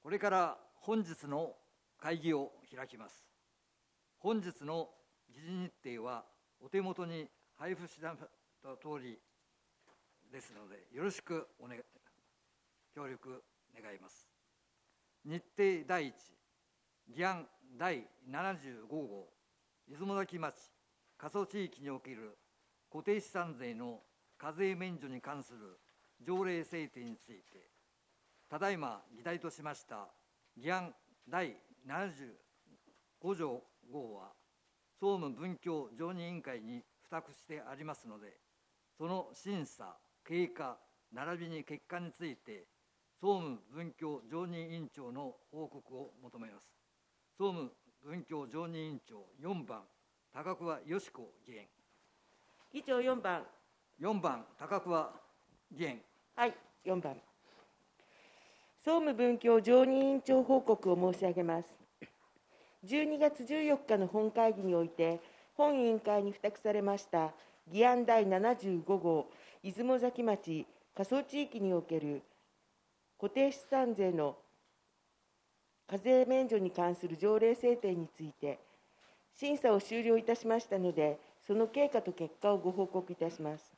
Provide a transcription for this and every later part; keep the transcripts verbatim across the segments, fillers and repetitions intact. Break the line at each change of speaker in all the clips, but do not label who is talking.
これから本日の会議を開きます。本日の議事日程はお手元に配布した通りですので、よろしくお願い、協力願います。日程第一、議案第ななじゅうご号、出雲崎町過疎地域における固定資産税の課税免除に関する条例制定について、ただいま議題としました議案第ななじゅうご号は、総務文教常任委員会に付託してありますので、その審査、経過、並びに結果について、総務文教常任委員長の報告を求めます。総務文教常任委員長よんばん、高桑よし子議員。
議長よんばん。
よんばん、高桑議員。
はい、よんばん。総務文教常任委員長報告を申し上げます。じゅうにがつじゅうよっかの本会議において、本委員会に付託されました議案第ななじゅうご号、出雲崎町過疎地域における固定資産税の課税免除に関する条例制定について、審査を終了いたしましたので、その経過と結果をご報告いたします。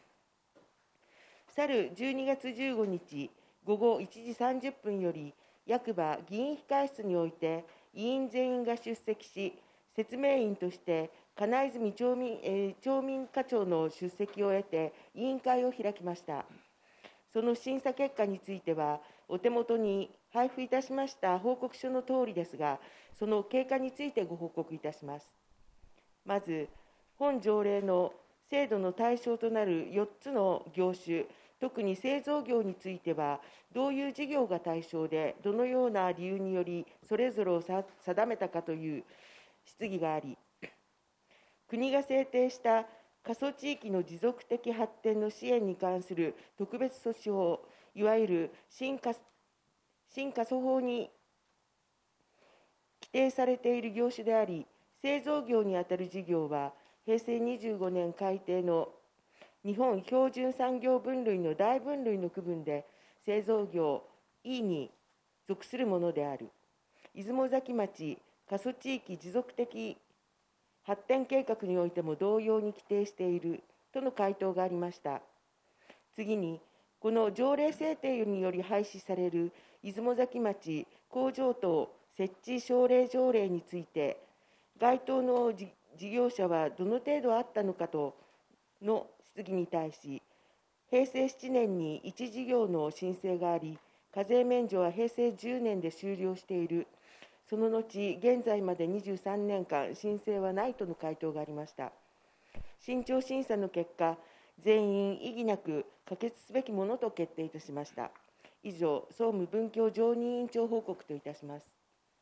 去るじゅうにがつじゅうごにち午後いちじさんじゅっぷんより、役場議員控室において、委員全員が出席し、説明員として金泉町民、えー、町民課長の出席を得て、委員会を開きました。その審査結果については、お手元に配布いたしました報告書のとおりですが、その経過についてご報告いたします。まず、本条例の制度の対象となるよっつの業種、特に製造業については、どういう事業が対象で、どのような理由により、それぞれを定めたかという質疑があり、国が制定した過疎地域の持続的発展の支援に関する特別措置法、いわゆる新過疎法に規定されている業種であり、製造業にあたる事業は、へいせいにじゅうごねん改定の日本標準産業分類の大分類の区分で、製造業 イー に属するものである。出雲崎町過疎地域持続的発展計画においても同様に規定しているとの回答がありました。次に、この条例制定により廃止される出雲崎町工場等設置奨励条例について、該当の事業者はどの程度あったのかとの質疑に対し、へいせいしちねんにいち事業の申請があり、課税免除はへいせいじゅうねんで終了している。その後、現在までにじゅうさんねんかん申請はないとの回答がありました。慎重審査の結果、全員異議なく可決すべきものと決定いたしました。以上、総務文教常任委員長報告といたします。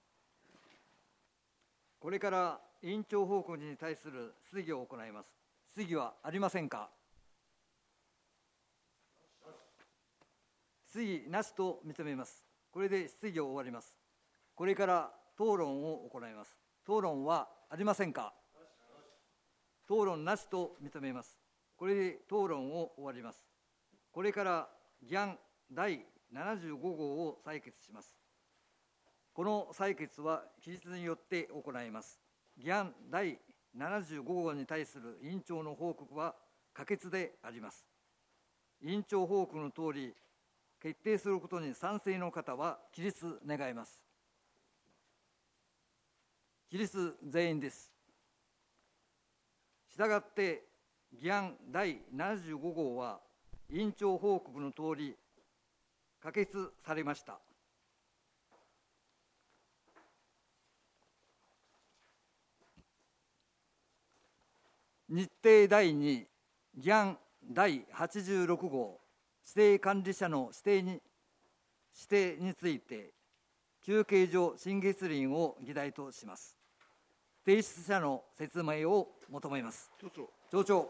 これから委員長報告に対する質疑を行います。質疑はありませんか。質疑なしと認めます。これで質疑を終わります。これから討論を行います。討論はありませんか。討論なしと認めます。これで討論を終わります。これから議案第ななじゅうご号を採決します。この採決は期日によって行います。議案第ななじゅうご号に対する委員長の報告は可決であります。委員長報告のとおり、決定することに賛成の方は起立願います。起立全員です。したがって議案第ななじゅうご号は委員長報告のとおり可決されました。日程第に、議案第はちじゅうろく号、指定管理者の指定に指定について、休憩所新月林を議題とします。提出者の説明を求めます。
町長。
町長。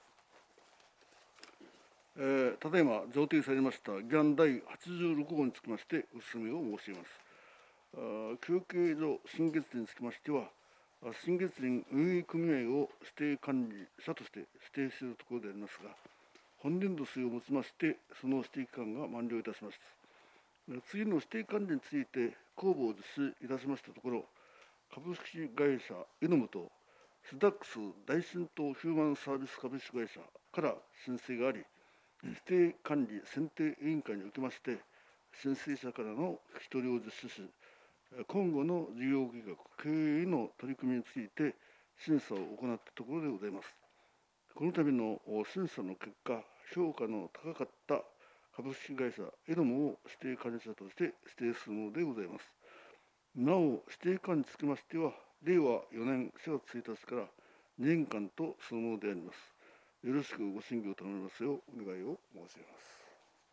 えー、ただいま贈呈されました議案第はちじゅうろく号につきましてご説明を申し上げます。あ休憩所新月林につきましては、新月林運営組合を指定管理者として指定しているところでありますが、本年度末をもちましてその指定期間が満了いたします。 次の指定管理について公募を実施いたしましたところ、株式会社エノムとスダックス大浸透ヒューマンサービス株式会社から申請があり、指定管理選定委員会におきまして、申請者からの聞き取りを実施し、今後の事業計画、経営への取り組みについて審査を行ったところでございます。この度の審査の結果、評価の高かった株式会社エノムを指定管理者として指定するものでございます。なお、指定管理につきましては、れいわよねんしがつついたちからにねんかんとするものであります。よろしくご審議を頼みますようお願いを申し上げます。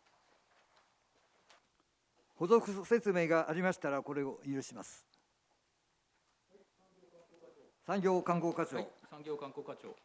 補足説明がありましたら、これを許します。産業観光課長。
はい、産業観光課長。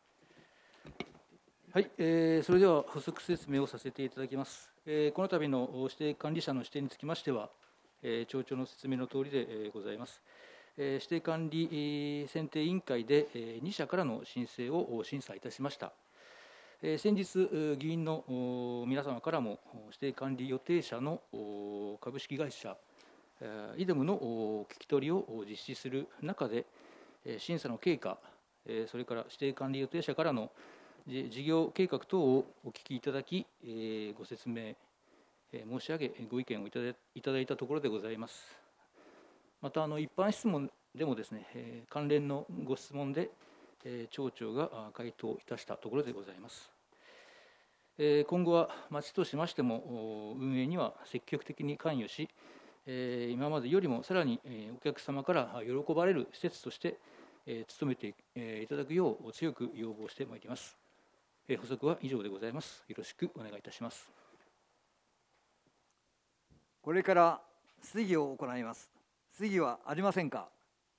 はい、えー、それでは補足説明をさせていただきます。えー、この度の指定管理者の指定につきましては、えー、町長の説明のとおりで、えー、ございます。えー、指定管理、えー、選定委員会で、えー、にしゃからの申請を審査いたしました。えー、先日、議員の皆様からも指定管理予定者の株式会社イデムの聞き取りを実施する中で、審査の経過、それから指定管理予定者からの事業計画等をお聞きいただき、ご説明申し上げ、ご意見をいただいただいたところでございます。また、あの一般質問でもですね、関連のご質問で、町長が回答いたしたところでございます。今後は町としましても、運営には積極的に関与し、今までよりもさらにお客様から喜ばれる施設として努めていただくよう強く要望してまいります。補足は以上でございます。よろしくお願いいたします。
これから質疑を行います。質疑はありませんか。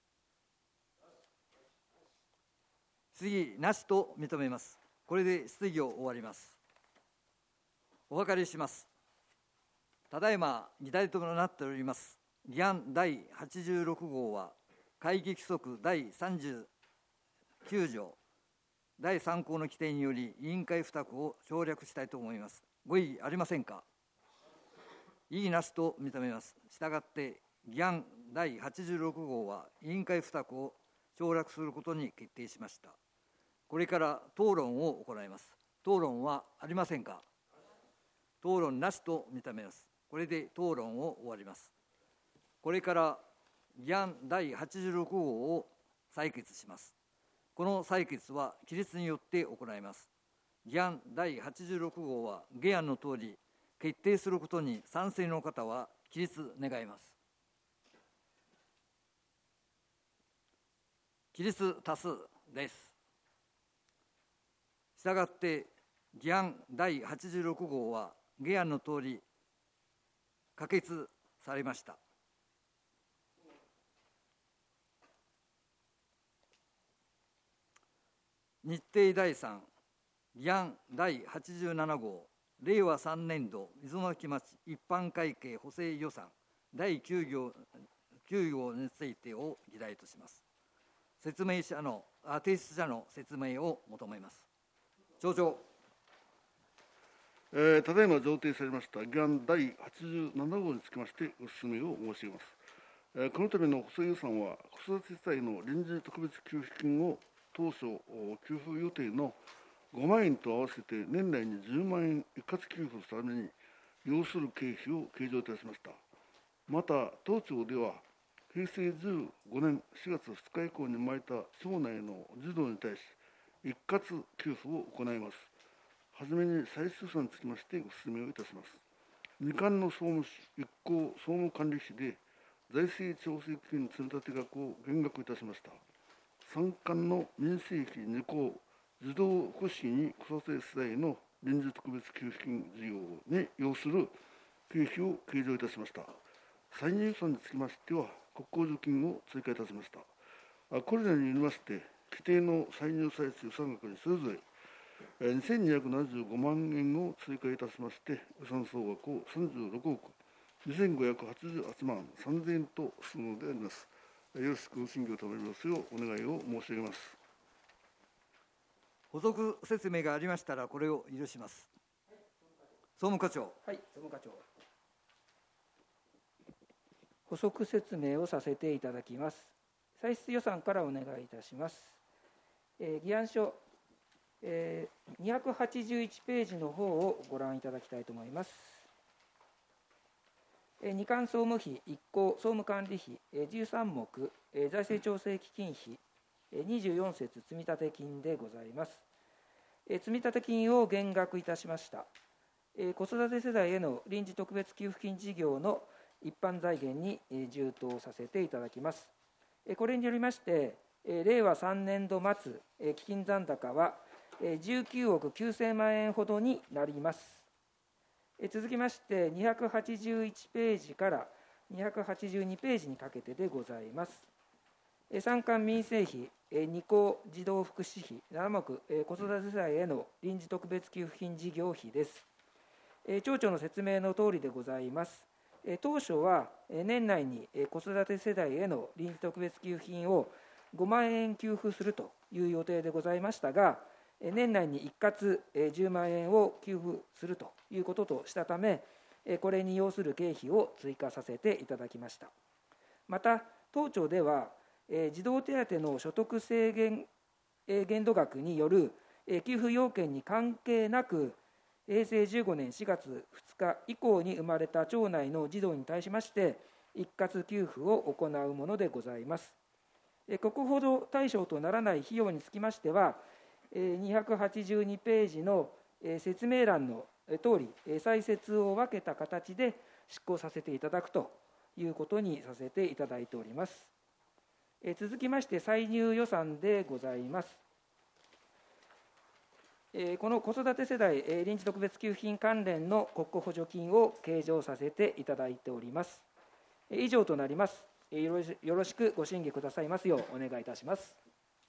質疑なしと認めます。これで質疑を終わります。お諮りします。ただいま議題となっております議案だいはちじゅうろくごうは、会議規則だいさんじゅうきゅうじょうだいさんこうの規定により委員会付託を省略したいと思います。ご異議ありませんか。異議なしと認めます。したがって議案だいはちじゅうろくごうは委員会付託を省略することに決定しました。これから討論を行います。討論はありませんか。討論なしと認めます。これで討論を終わります。これから議案だいはちじゅうろくごうを採決します。この採決は起立によって行います。議案だいはちじゅうろくごうは下案のとおり決定することに賛成の方は起立願います。起立多数です。したがって議案だいはちじゅうろくごうは下案のとおり可決されました。日程だいさん議案だいはちじゅうななごうれいわさんねんど溝巻町一般会計補正予算だいきゅうごうについてを議題とします。説明者の提出者の説明を求めます。町長。
えー、ただいま贈呈されました議案だいはちじゅうななごうにつきましてご説明を申し上げます。えー、このための補正予算は、子育て世帯の臨時特別給付金を当初給付予定のごまんえんと合わせて年内にじゅうまんえん一括給付するために要する経費を計上いたしました。また、当庁ではへいせいじゅうごねんしがつふつか以降に生まれた町内の児童に対し一括給付を行います。はじめに歳出予算につきましてご説明をいたします。にかんの総務費一項総務管理費で財政調整金積立額を減額いたしました。さんかんの民生費に項児童福祉に子育て世帯の臨時特別給付金事業に要する経費を計上いたしました。歳入予算につきましては国交助金を追加いたしました。これらによりまして規定の歳入歳出予算額にそれぞれにせんにひゃくななじゅうごまんえんを追加いたしまして、予算総額をさんじゅうろくおくにせんごひゃくはちじゅうはちまんさんぜんえんとするのであります。よろしくご審議を賜りますようお願いを申し上げます。
補足説明がありましたら、これを許します。総務課長。
はい、総務課長。 補足説明をさせていただきます。歳出予算からお願いいたします。えー、議案書、えー、にひゃくはちじゅういちページの方をご覧いただきたいと思います。えー、二項総務費、一項総務管理費、えー、じゅうさん目、えー、財政調整基金費、えー、にじゅうよん節積立金でございます。えー、積立金を減額いたしました。えー、子育て世代への臨時特別給付金事業の一般財源に充当させていただきます。これによりまして、令和さんねん度末、基金残高はじゅうきゅうおくきゅうせん万円ほどになります。続きまして、にひゃくはちじゅういちページからにひゃくはちじゅうにページにかけてでございます。産官民生費、二項児童福祉費なな目、子育て世代への臨時特別給付金事業費です。町長の説明のとおりでございます。当初は年内に子育て世代への臨時特別給付金をごまん円給付するという予定でございましたが、年内に一括じゅうまん円を給付するということとしたため、これに要する経費を追加させていただきました。また、当庁では、児童手当の所得制限限度額による給付要件に関係なく、へいせいじゅうごねんしがつふつか以降に生まれた町内の児童に対しまして、一括給付を行うものでございます。国保助対象とならない費用につきましては、にひゃくはちじゅうにページの説明欄のとおり、歳節を分けた形で執行させていただくということにさせていただいております。続きまして、歳入予算でございます。この子育て世代臨時特別給付金関連の国庫補助金を計上させていただいております。以上となります。よろしくご審議くださいますようお願いいたします。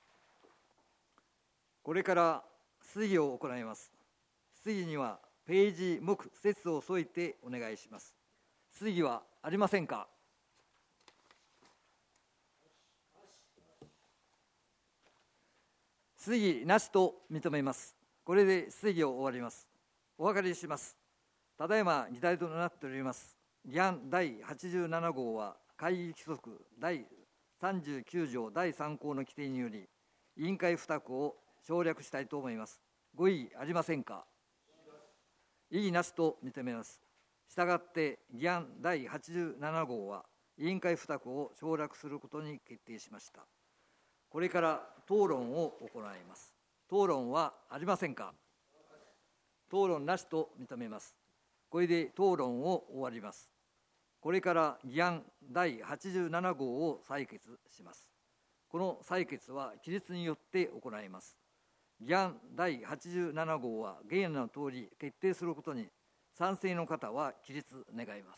これから質疑を行います。質疑にはページ、目、節を添えてお願いします。質疑はありませんか。質疑なしと認めます。これで質疑を終わります。お分かりします。ただいま議題となっております議案だいはちじゅうなな号は、会議規則だいさんじゅうきゅう条だいさん項の規定により、委員会付託を省略したいと思います。ご異議ありませんか。異議なしと認めます。したがって議案だいはちじゅうなな号は、委員会付託を省略することに決定しました。これから討論を行います。討論はありませんか。討論なしと認めます。これで討論を終わります。これから議案だいはちじゅうなな号を採決します。この採決は起立によって行います。議案だいはちじゅうなな号は原案のとおり決定することに賛成の方は起立願います。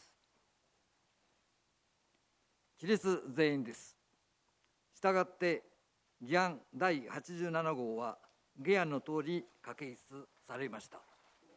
起立全員です。したがって議案だいはちじゅうなな号は原案のとおり可決されました。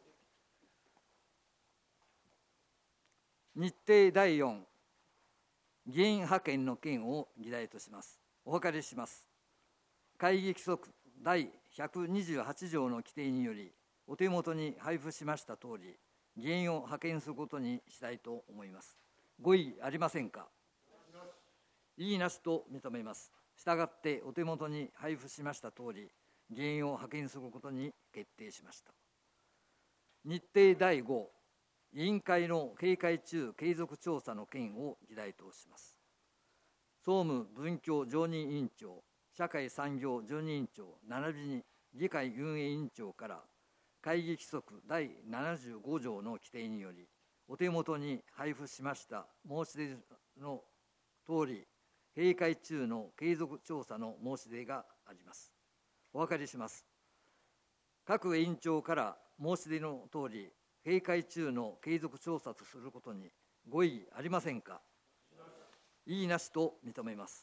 日程だいよん、議員派遣の件を議題とします。お分かりします。会議規則だいひゃくにじゅうはち条の規定により、お手元に配布しましたとおり、議員を派遣することにしたいと思います。ご異議ありませんか。異議なしと認めます。したがってお手元に配布しましたとおり、議員を派遣することに決定しました。日程だいご、委員会の閉会中継続調査の件を議題とします。総務文教常任委員長、社会産業常任委員長、並びに議会運営委員長から会議規則だいななじゅうご条の規定により、お手元に配布しました申し出のとおり、閉会中の継続調査の申し出があります。お分かりします。各委員長から申し出のとおり、閉会中の継続調査とすることにご異議ありませんか。異議なしと認めます。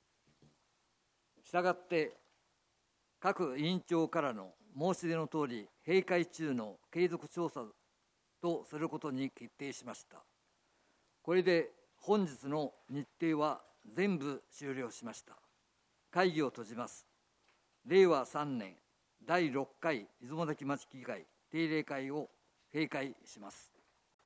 したがって各委員長からの申し出のとおり、閉会中の継続調査とすることに決定しました。これで本日の日程は全部終了しました。会議を閉じます。れいわさんねんだいろっかい出雲崎町議会定例会を閉会します。